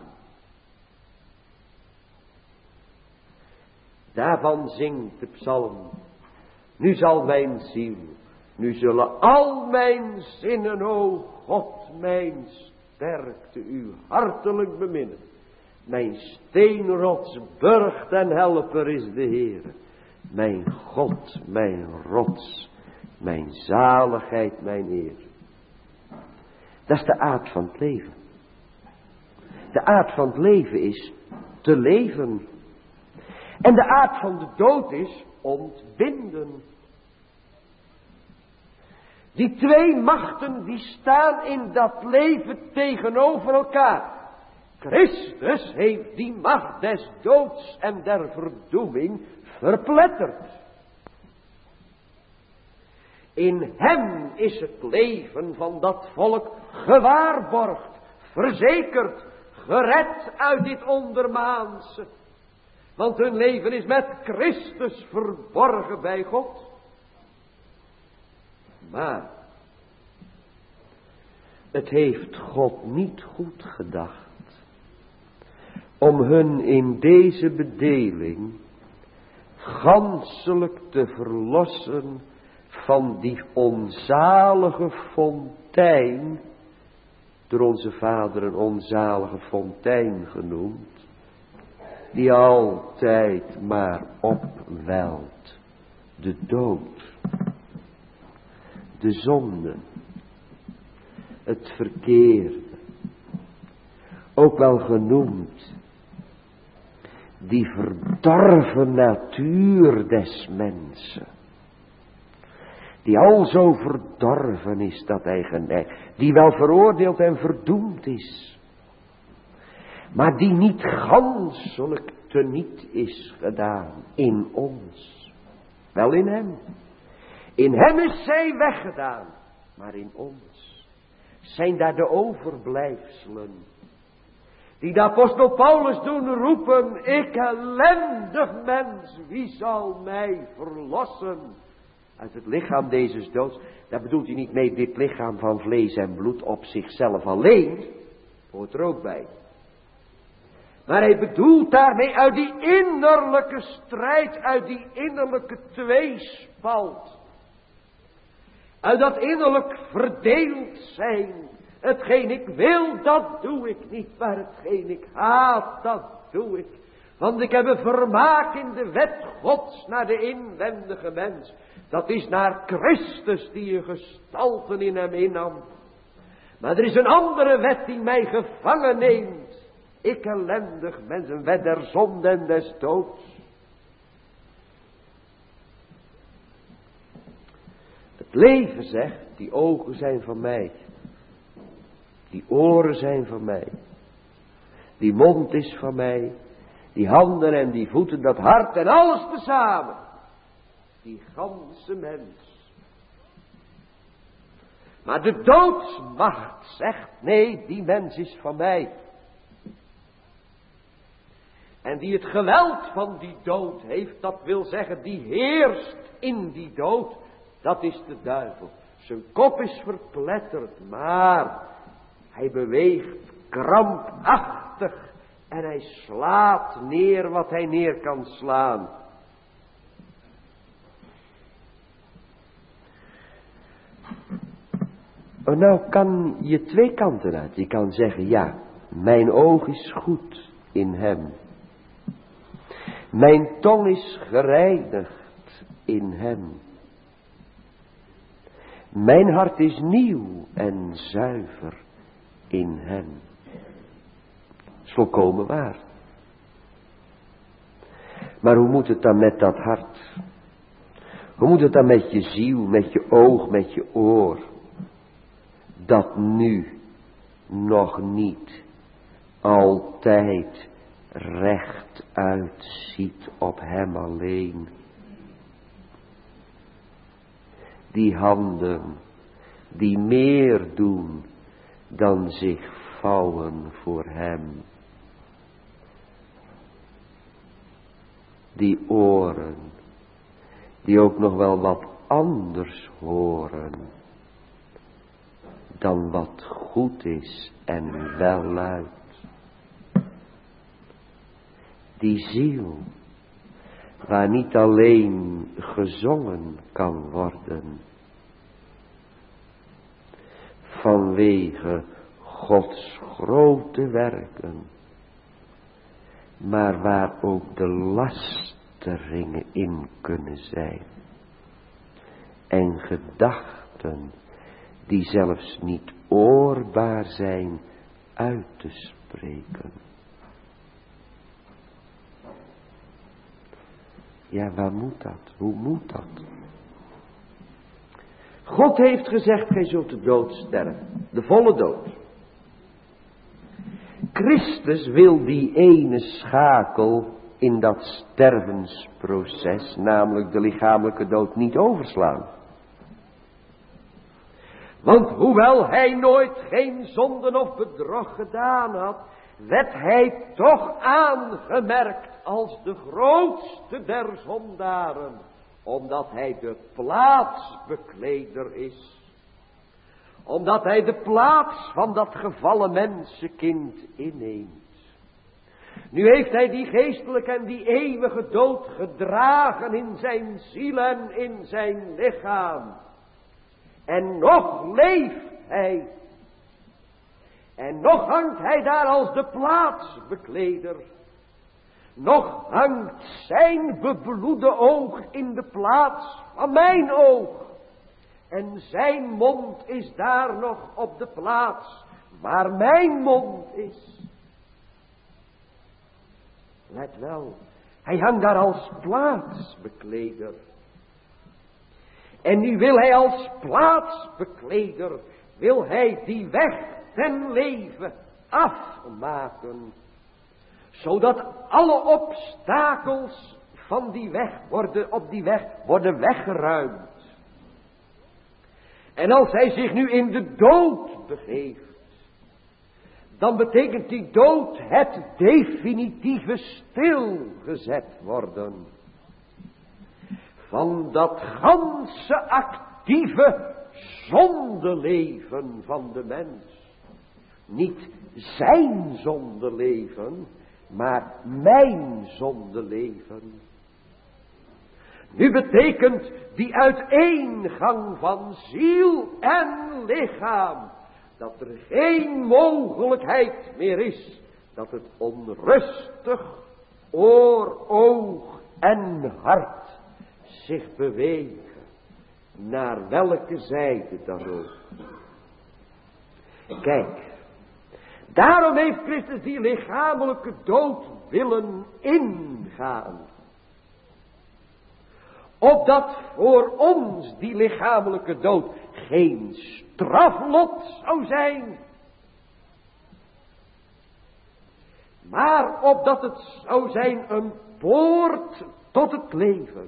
Daarvan zingt de psalm. Nu zal mijn ziel, nu zullen al mijn zinnen, o God, mijn sterkte, u hartelijk beminnen. Mijn steenrots, burcht en helper is de Heer. Mijn God, mijn rots, mijn zaligheid, mijn eer. Dat is de aard van het leven. De aard van het leven is te leven. En de aard van de dood is ontbinden. Die twee machten die staan in dat leven tegenover elkaar. Christus heeft die macht des doods en der verdoeming verpletterd. In hem is het leven van dat volk gewaarborgd, verzekerd, gered uit dit ondermaanse. Want hun leven is met Christus verborgen bij God. Maar het heeft God niet goed gedacht om hun in deze bedeling ganselijk te verlossen van die onzalige fontein, door onze vader een onzalige fontein genoemd, die altijd maar opwelt de dood, de zonde, het verkeerde, ook wel genoemd die verdorven natuur des mensen, die al zo verdorven is dat hij geneigd, die wel veroordeeld en verdoemd is, maar die niet ganselijk teniet is gedaan in ons, wel in hem. In hem is zij weggedaan, maar in ons zijn daar de overblijfselen, die de apostel Paulus doen roepen, ik ellendig mens, wie zal mij verlossen uit het lichaam deze doods. Daar bedoelt hij niet mee dit lichaam van vlees en bloed op zichzelf alleen, hoort er ook bij. Maar hij bedoelt daarmee uit die innerlijke strijd, uit die innerlijke tweespalt, uit dat innerlijk verdeeld zijn. Hetgeen ik wil, dat doe ik niet, maar hetgeen ik haat, dat doe ik. Want ik heb een vermaak in de wet Gods naar de inwendige mens. Dat is naar Christus die een gestalte in hem innam. Maar er is een andere wet die mij gevangen neemt. Ik ellendig mens, een wet der zonde en des doods. Het leven zegt, die ogen zijn van mij. Die oren zijn van mij. Die mond is van mij. Die handen en die voeten, dat hart en alles tezamen. Die ganse mens. Maar de doodsmacht zegt, nee, die mens is van mij. En die het geweld van die dood heeft, dat wil zeggen, die heerst in die dood, dat is de duivel. Zijn kop is verpletterd, maar hij beweegt krampachtig en hij slaat neer wat hij neer kan slaan. Nou kan je twee kanten uit. Je kan zeggen, ja, mijn oog is goed in hem. Mijn tong is gereinigd in hem. Mijn hart is nieuw en zuiver in hem. Dat is volkomen waar. Maar hoe moet het dan met dat hart? Hoe moet het dan met je ziel, met je oog, met je oor? Dat nu nog niet altijd recht uitziet op hem alleen. Die handen die meer doen dan zich vouwen voor hem. Die oren die ook nog wel wat anders horen dan wat goed is en welluidt. Die ziel waar niet alleen gezongen kan worden vanwege Gods grote werken, maar waar ook de lasteringen in kunnen zijn en gedachten die zelfs niet oorbaar zijn uit te spreken. Ja, waar moet dat? Hoe moet dat? God heeft gezegd, gij zult de dood sterven. De volle dood. Christus wil die ene schakel in dat stervensproces, namelijk de lichamelijke dood, niet overslaan. Want hoewel hij nooit geen zonden of bedrog gedaan had, werd hij toch aangemerkt als de grootste der zondaren, omdat hij de plaatsbekleder is. Omdat hij de plaats van dat gevallen mensenkind inneemt. Nu heeft hij die geestelijke en die eeuwige dood gedragen in zijn ziel en in zijn lichaam. En nog leeft hij. En nog hangt hij daar als de plaatsbekleder. nog hangt zijn bebloede oog in de plaats van mijn oog. En zijn mond is daar nog op de plaats waar mijn mond is. Let wel, hij hangt daar als plaatsbekleder. En nu wil hij als plaatsbekleder, wil hij die weg ten leven afmaken. Zodat alle obstakels van die weg op die weg worden weggeruimd. En als hij zich nu in de dood begeeft, dan betekent die dood het definitieve stilgezet worden van dat ganse actieve zondeleven van de mens. Niet zijn zondeleven, maar mijn zondeleven. Nu betekent die uiteengang van ziel en lichaam dat er geen mogelijkheid meer is dat het onrustig oor, oog en hart zich bewegen, naar welke zijde dan ook. Kijk, daarom heeft Christus die lichamelijke dood willen ingaan. Opdat voor ons die lichamelijke dood geen straflot zou zijn, maar opdat het zou zijn een poort tot het leven.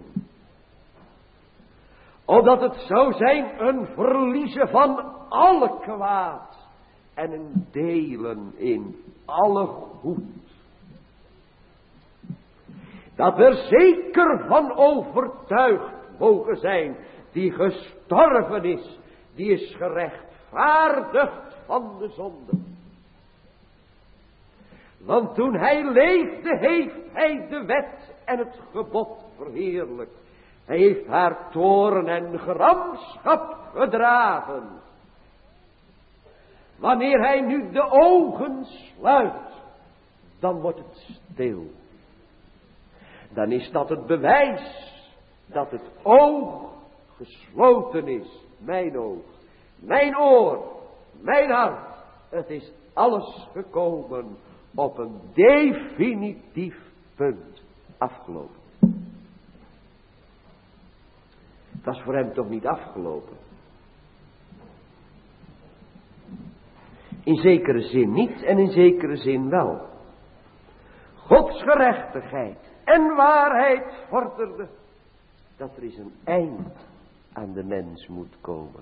Opdat het zou zijn een verliezen van alle kwaad en een delen in alle goed. Dat we er zeker van overtuigd mogen zijn, die gestorven is, die is gerechtvaardigd van de zonde. Want toen hij leefde, heeft hij de wet en het gebod verheerlijkt. Hij heeft haar toorn en gramschap gedragen. Wanneer hij nu de ogen sluit, dan wordt het stil. Dan is dat het bewijs dat het oog gesloten is. Mijn oog, mijn oor, mijn hart. Het is alles gekomen op een definitief punt afgelopen. Dat is voor hem toch niet afgelopen? In zekere zin niet en in zekere zin wel. Gods gerechtigheid en waarheid vorderde dat er eens een eind aan de mens moet komen.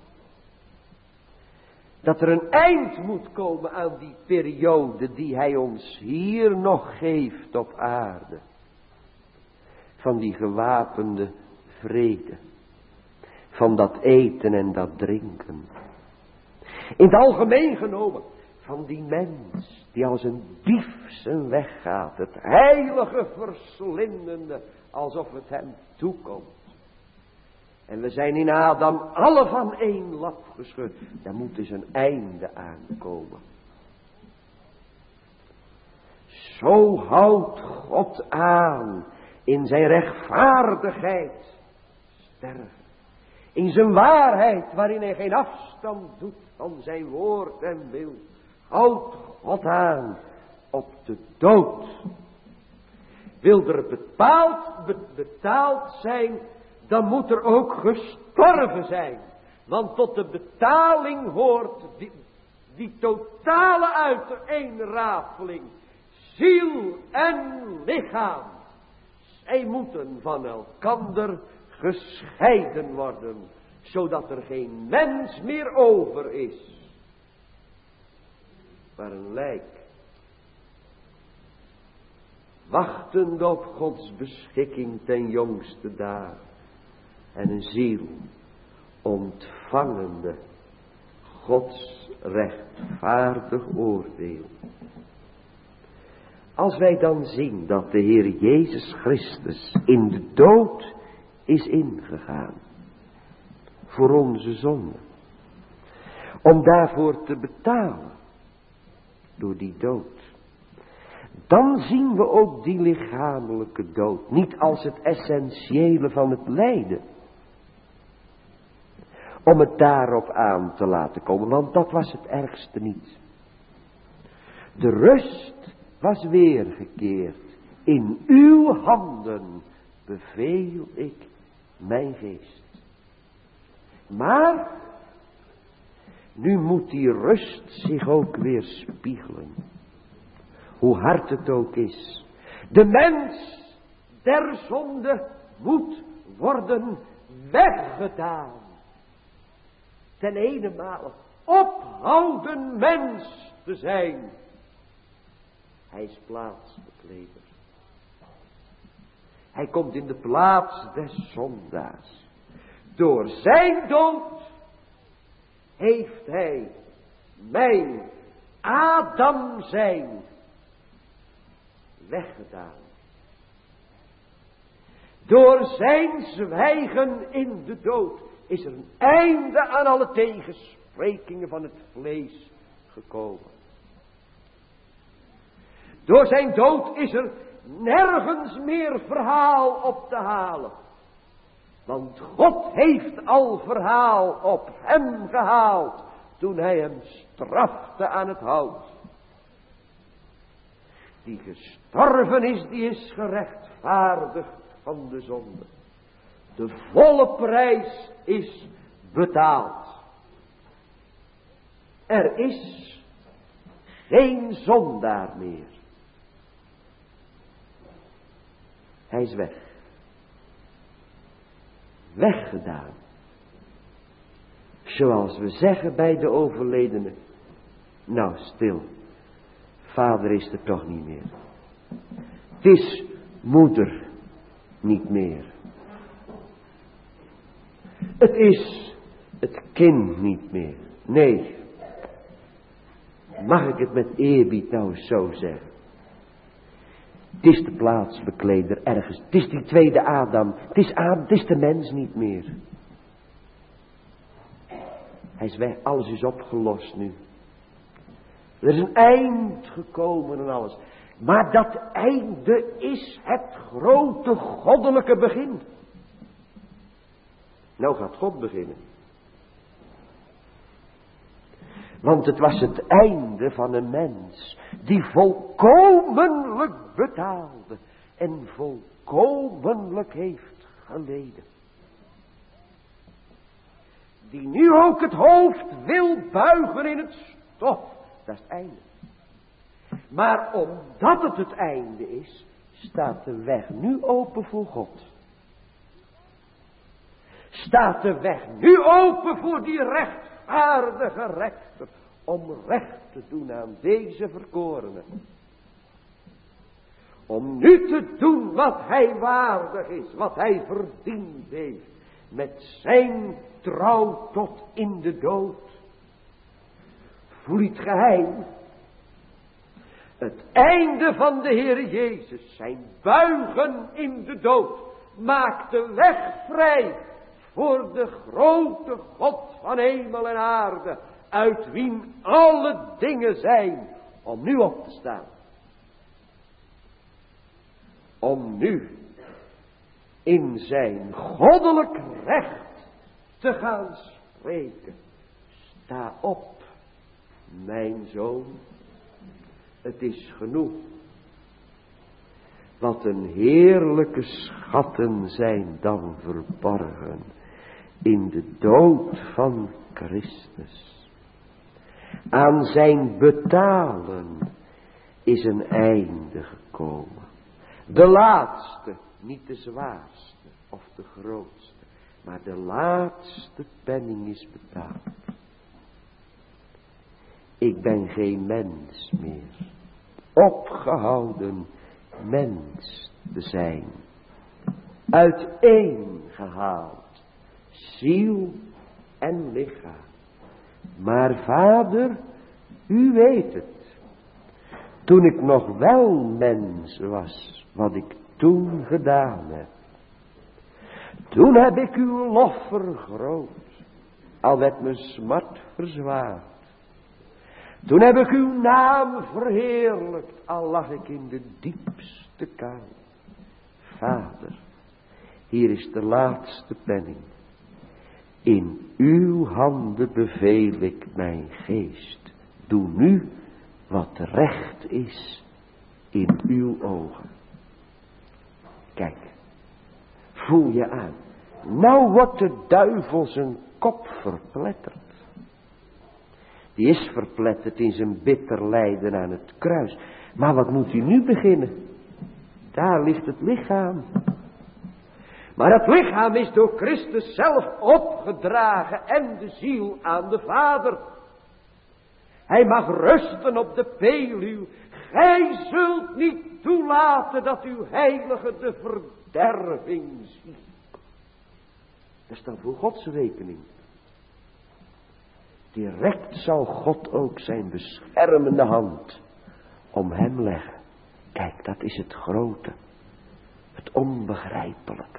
Dat er een eind moet komen aan die periode die hij ons hier nog geeft op aarde. Van die gewapende vrede. Van dat eten en dat drinken. In het algemeen genomen van die mens die als een dief zijn weg gaat. Het heilige verslindende alsof het hem toekomt. En we zijn in Adam alle van één lap geschud. Daar moet dus een einde aankomen. Zo houdt God aan in zijn rechtvaardigheid sterven. In zijn waarheid waarin hij geen afstand doet van zijn woord en wil. Houdt God aan op de dood. Wil er betaald zijn, dan moet er ook gestorven zijn. Want tot de betaling hoort die totale uiteenrapeling. Ziel en lichaam. Zij moeten van elkander gescheiden worden. Zodat er geen mens meer over is. Maar een lijk. Wachtend op Gods beschikking ten jongste dagen. En een ziel ontvangende Gods rechtvaardig oordeel. Als wij dan zien dat de Heer Jezus Christus in de dood is ingegaan. Voor onze zonde. Om daarvoor te betalen. Door die dood. dan zien we ook die lichamelijke dood niet als het essentiële van het lijden. Om het daarop aan te laten komen, want dat was het ergste niet. De rust was weergekeerd. In uw handen beveel ik mijn geest. Maar nu moet die rust zich ook weer spiegelen. Hoe hard het ook is. De mens der zonde moet worden weggedaan. Ten ene ophouden mens te zijn. Hij is plaatsbekleder. Hij komt in de plaats des zondaars. Door zijn dood heeft hij mijn Adam zijn weggedaan. Door zijn zwijgen in de dood is er een einde aan alle tegensprekingen van het vlees gekomen. Door zijn dood is er nergens meer verhaal op te halen. Want God heeft al verhaal op hem gehaald toen hij hem strafte aan het hout. Die gestorven is, die is gerechtvaardigd van de zonde. De volle prijs is betaald. Er is geen zondaar meer. Hij is weg. Weggedaan. Zoals we zeggen bij de overledene. Nou, stil. Vader is er toch niet meer. Het is moeder niet meer. Het is het kind niet meer. Nee. Mag ik het met eerbied nou zo zeggen? Het is de plaatsbekleder ergens. Het is die tweede Adam. Het is de mens niet meer. Hij is weg. Alles is opgelost nu. Er is een eind gekomen en alles. Maar dat einde is het grote goddelijke begin. Nou gaat God beginnen. Want het was het einde van een mens die volkomenlijk betaalde en volkomenlijk heeft geleden. Die nu ook het hoofd wil buigen in het stof. Dat is het einde. Maar omdat het einde is, staat de weg nu open voor God. Staat de weg nu open voor die rechtvaardige rechter. Om recht te doen aan deze verkorenen. Om nu te doen wat hij waardig is. Wat hij verdiend heeft. Met zijn trouw tot in de dood. Voel het geheim. Het einde van de Heer Jezus. Zijn buigen in de dood. Maakt de weg vrij. Voor de grote God van hemel en aarde. Uit wien alle dingen zijn. Om nu op te staan. Om nu in zijn goddelijk recht te gaan spreken. Sta op, mijn zoon. Het is genoeg. Wat een heerlijke schatten zijn dan verborgen in de dood van Christus. Aan zijn betalen is een einde gekomen. De laatste, niet de zwaarste of de grootste, maar de laatste penning is betaald. Ik ben geen mens meer, opgehouden mens te zijn, uiteengehaald, ziel en lichaam. Maar Vader, u weet het, toen ik nog wel mens was, wat ik toen gedaan heb. Toen heb ik uw lof vergroot, al werd mijn smart verzwaard. Toen heb ik uw naam verheerlijkt, al lag ik in de diepste kou. Vader, hier is de laatste penning. In uw handen beveel ik mijn geest. Doe nu wat recht is in uw ogen. Kijk, voel je aan. Nou wordt de duivel zijn kop verpletterd. Die is verpletterd in zijn bitter lijden aan het kruis. Maar wat moet hij nu beginnen? Daar ligt het lichaam. Maar het lichaam is door Christus zelf opgedragen en de ziel aan de Vader. Hij mag rusten op de peluw. Gij zult niet toelaten dat uw heilige de verderving ziet. Dat is dan voor Gods rekening. Direct zal God ook zijn beschermende hand om hem leggen. Kijk, dat is het grote. Het onbegrijpelijke.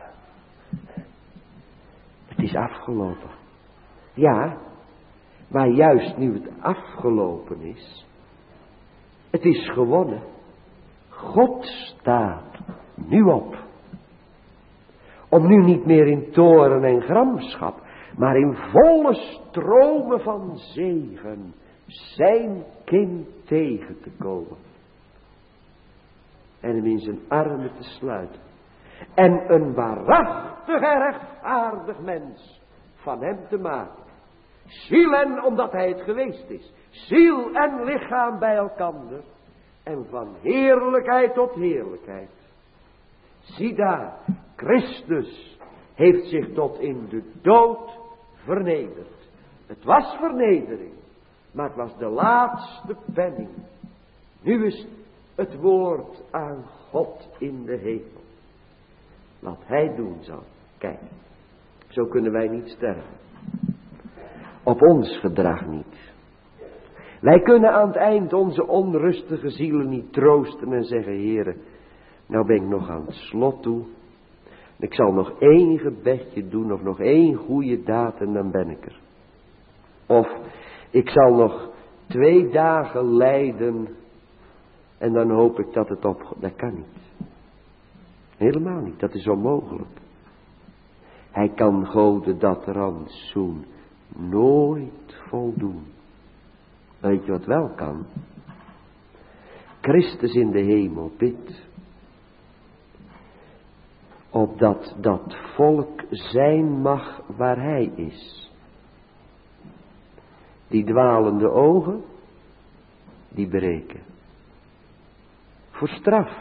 Het is afgelopen. Ja, maar juist nu het afgelopen is. Het is gewonnen. God staat nu op. Om nu niet meer in toorn en gramschap, maar in volle stromen van zegen zijn kind tegen te komen. En hem in zijn armen te sluiten. En een waarachtig en rechtvaardig mens van hem te maken. Ziel en omdat hij het geweest is. Ziel en lichaam bij elkander. En van heerlijkheid tot heerlijkheid. Zie daar, Christus heeft zich tot in de dood vernederd. Het was vernedering, maar het was de laatste penning. Nu is het woord aan God in de hemel. Wat hij doen zal. Kijk, zo kunnen wij niet sterven. Op ons gedrag niet. Wij kunnen aan het eind onze onrustige zielen niet troosten en zeggen, Heere, nou ben ik nog aan het slot toe. Ik zal nog één gebedje doen of nog één goede daad en dan ben ik er. Of ik zal nog 2 dagen lijden en dan hoop ik dat het opgaat. Dat kan niet. Helemaal niet, dat is onmogelijk. Hij kan Gode dat rantsoen nooit voldoen. Weet je wat wel kan? Christus in de hemel bidt. Opdat dat volk zijn mag waar hij is. Die dwalende ogen, die breken. Voor straf.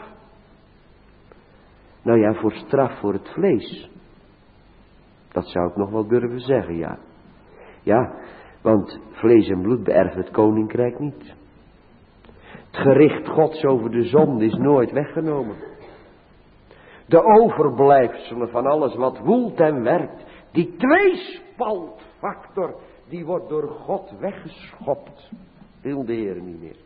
Nou ja, voor straf voor het vlees. Dat zou ik nog wel durven zeggen, ja. Ja, want vlees en bloed beërft het koninkrijk niet. Het gericht Gods over de zonde is nooit weggenomen. De overblijfselen van alles wat woelt en werkt, die tweespaltfactor, die wordt door God weggeschopt. Wil de Heer niet meer.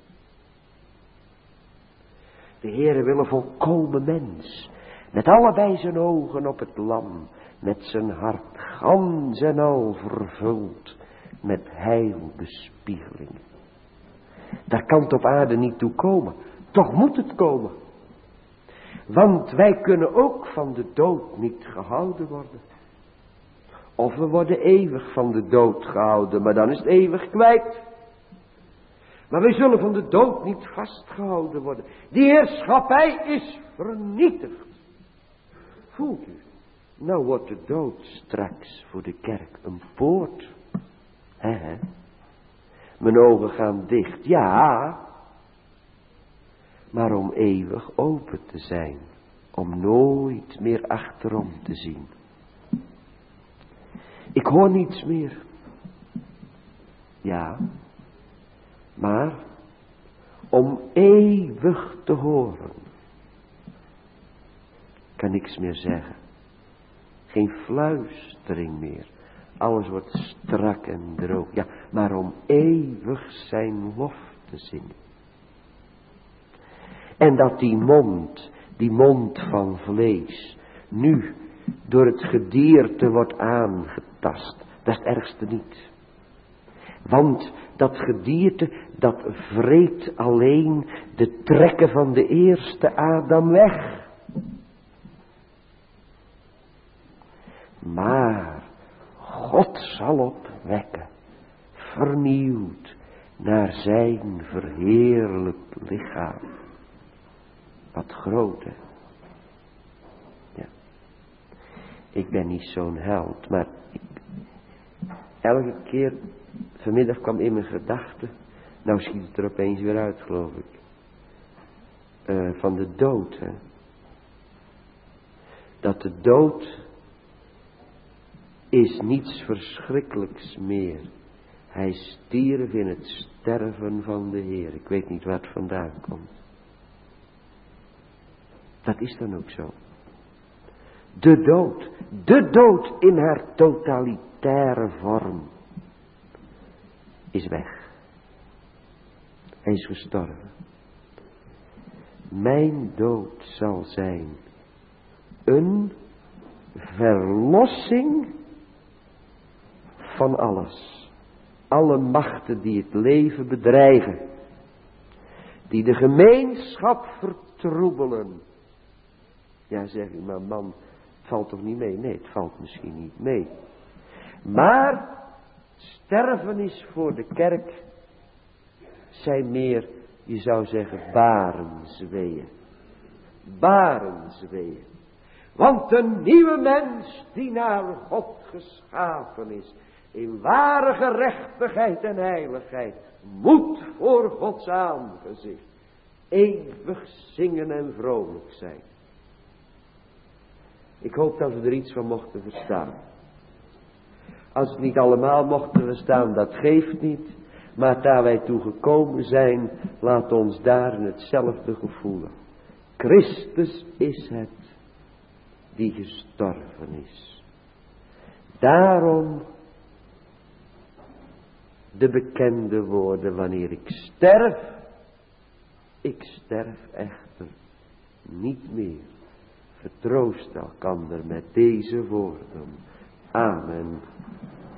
De Heer wil een volkomen mens, met allebei zijn ogen op het lam, met zijn hart gans en al vervuld met heilbespiegelingen. Daar kan het op aarde niet toe komen, toch moet het komen. Want wij kunnen ook van de dood niet gehouden worden. Of we worden eeuwig van de dood gehouden, maar dan is het eeuwig kwijt. Maar wij zullen van de dood niet vastgehouden worden. Die heerschappij is vernietigd. Voelt u? Nou wordt de dood straks voor de kerk een poort. Hè? Mijn ogen gaan dicht, ja. Maar om eeuwig open te zijn. Om nooit meer achterom te zien. Ik hoor niets meer. Ja. Maar om eeuwig te horen. Kan niks meer zeggen. Geen fluistering meer. Alles wordt strak en droog. Ja, maar om eeuwig zijn lof te zingen. En dat die mond van vlees, nu door het gedierte wordt aangetast. Dat is het ergste niet. Want dat gedierte, dat vreet alleen de trekken van de eerste Adam weg. Maar God zal opwekken, vernieuwd naar zijn verheerlijkt lichaam. Wat groot, hè? Ja. Ik ben niet zo'n held, maar elke keer vanmiddag kwam in mijn gedachten, nou schiet het er opeens weer uit, geloof ik, van de dood, hè. Dat de dood is niets verschrikkelijks meer. Hij stierf in het sterven van de Heer. Ik weet niet waar het vandaan komt. Dat is dan ook zo. De dood in haar totalitaire vorm is weg. Hij is gestorven. Mijn dood zal zijn een verlossing van alles. Alle machten die het leven bedreigen. Die de gemeenschap vertroebelen. Ja, zeg u, maar man, het valt toch niet mee? Nee, het valt misschien niet mee. Maar sterven is voor de kerk zijn meer, je zou zeggen, barensweeën. Barensweeën. Want een nieuwe mens die naar God geschapen is, in ware gerechtigheid en heiligheid, moet voor Gods aangezicht eeuwig zingen en vrolijk zijn. Ik hoop dat we er iets van mochten verstaan. Als we het niet allemaal mochten verstaan, dat geeft niet. Maar daar wij toe gekomen zijn, laat ons daar hetzelfde gevoelen. Christus is het die gestorven is. Daarom de bekende woorden, wanneer ik sterf echter niet meer. Vertroost elkander met deze woorden. Amen.